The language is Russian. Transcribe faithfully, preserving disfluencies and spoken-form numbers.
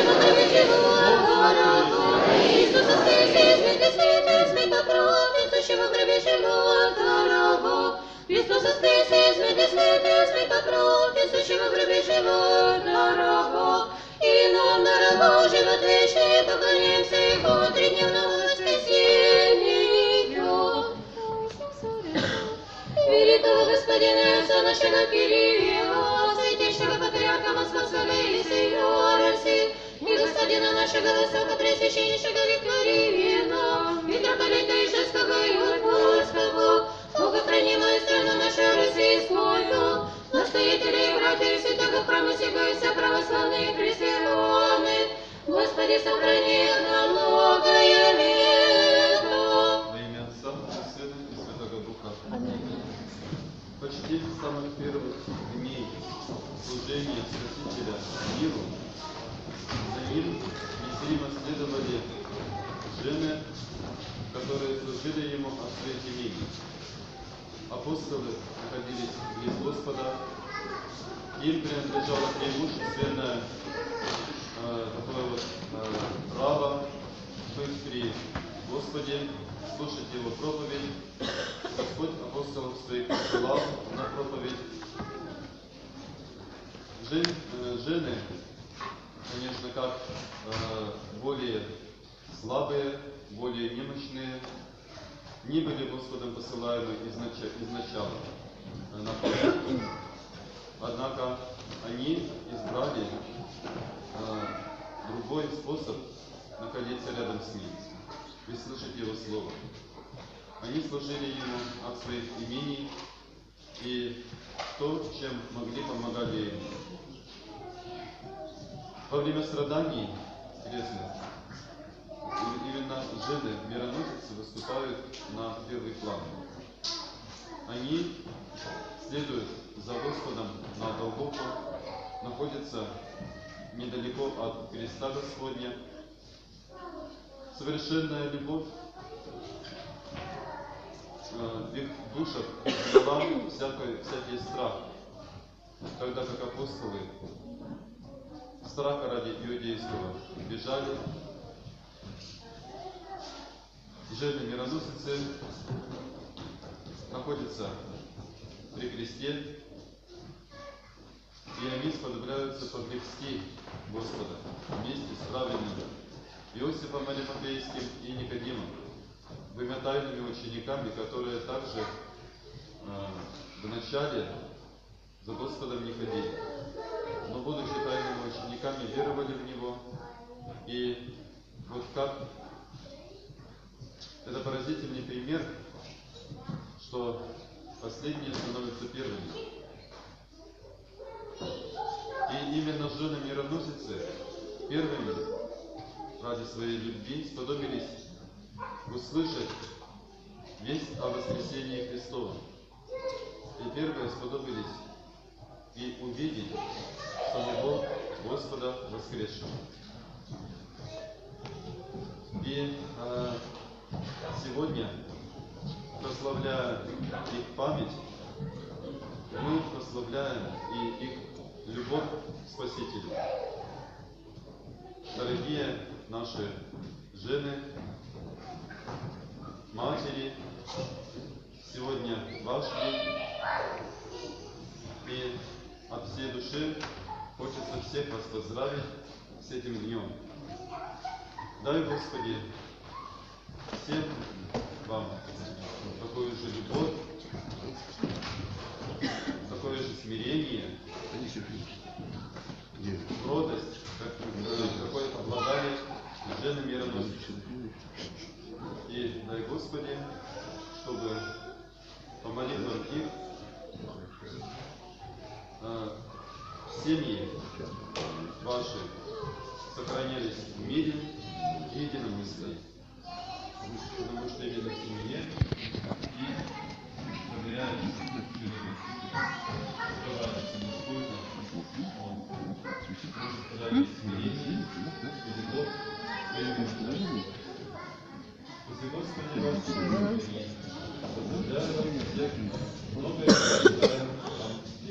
сущего крови живого раба. Иисуса Христа, святый, святый, святокровный, сущего крови живого раба. Иисуса Христа, святый, святый, святокровный, сущего крови живого раба. И нам, дорого, живот вечный, поклонимся Его тридневному воскресению. Великого Господина Иисуса нашего Кирилла, святейшего патриарха Московского и всей Руси, и Господина нашего высокопресвященнейшего Викторина, митрополита Ижевского и Уральского, богохранимую страну нашу российскую, настоятелей и братьев святого храма сего и вся православные христианы, Господи, сохрани их на многое лето. Во имя Отца и Сына и Святого Духа. Почти с самых первых дней служения Спасителя миру за ним незримо следовали жены, которые служили ему от своих имений. Апостолы находились близ Господа, им принадлежало преимущественное э, такое вот э, право быть при Господе, слушать Его проповедь. Господь апостолов своих посылал на проповедь. Жен, э, жены, конечно, как э, более слабые, более немощные, не были Господом посылаемы изнач... изначально на проповедь. Однако они избрали э, другой способ находиться рядом с Ним и слышать Его Слово. Они служили Ему от своих имений и то, чем могли, помогали Ему. Во время страданий, интересно, именно жены мироносицы выступают на первый план. Они следуют за Господом на Голгофу, находятся недалеко от креста Господня. Совершенная любовь в их душах взяла всякий, всякий страх, когда как апостолы страха ради иудейского бежали. Жены-мироносицы находятся при кресте, и они сподобляются поблести Господа вместе с праведными Иосифом Аримафейским и Никодимом, двумя тайными учениками, которые также э, в начале за Господом не ходили, но, будучи тайными учениками, веровали в Него. И вот как это поразительный пример, что последние становятся первыми. И именно жены-мироносицы первыми ради своей любви сподобились услышать весть о воскресении Христовом. И первые сподобились и увидеть самого Господа воскресшего. И э, сегодня, прославляя их память, мы прославляем и их любовь к Спасителю. Дорогие наши жены, матери, сегодня ваш день, и от всей души хочется всех вас поздравить с этим днем. Дай, Господи, всем вам такую же любовь, такое же смирение, кротость, какое обладали жены-мироносицы. И дай, Господи, чтобы по молитвам их э, семьи ваши сохранялись в мире и единомыслии. Потому что именно в семье и проверяется любовь.